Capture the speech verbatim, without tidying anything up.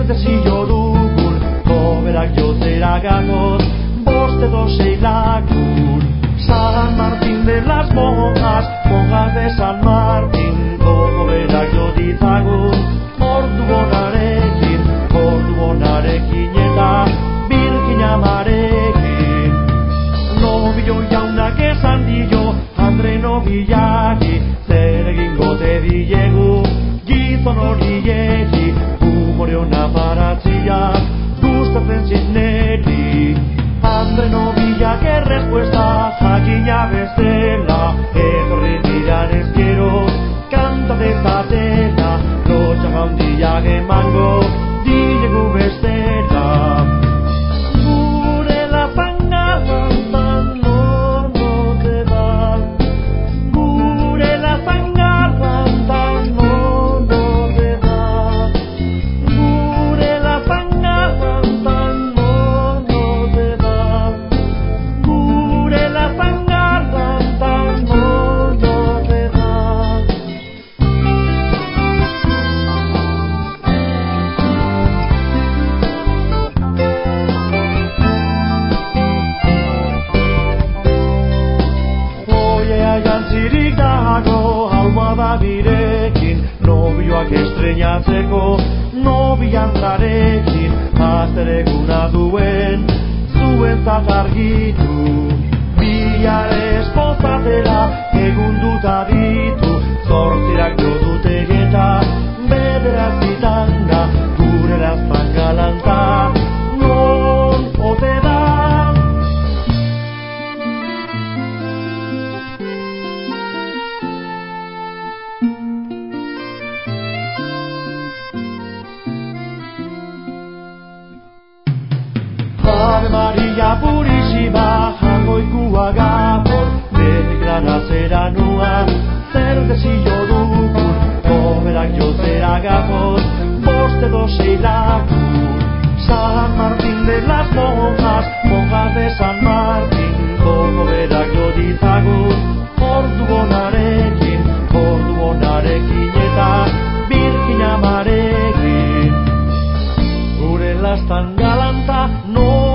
desio dugun, koberak jotera gatoz, bost edo sei lagun. San Martín de las Monjas, monjas de San Martín, koberak jo ditzagun, ordu bonarekin, ordu bonarekin eta Birgin amarekin. Nobio jaunak esan dio, Andre nobiaki, zer egingo te diegu, gizon horieki, humore hona paratzia, gustatzen zineri. Andre nobiak errespuesta, jakina bestela, etorri diran ezkero, kanta dezatela, lotxa handiak emango, diegu bestela. Gure lazangarrantan nor note da, gure lazangarrantan nor note da, gure lazangarrantan nor note da, gure lazangarrantan nor note da. Oiea jantzirik dago, almohada birekin, nobioak estreñatzeko, nobiantrarekin, azter eguna duen, zuentzat argitu. Bihar esposatela, egun dut aditu, zortzirak jo dute eta, bederatzitan da, gure lazan galanta, non ote da. Ave Maria Purísima, jangoikua gabor, deklarazera nua, zer desio dugun, koberak jotera gatoz, bost edo sei lagun. San Martín de las Monjas, monjas de San Martín, koberak jo ditzagun, ordu bonarekin, ordu bonarekin eta Birgin amarekin. Gure lastan galanta, no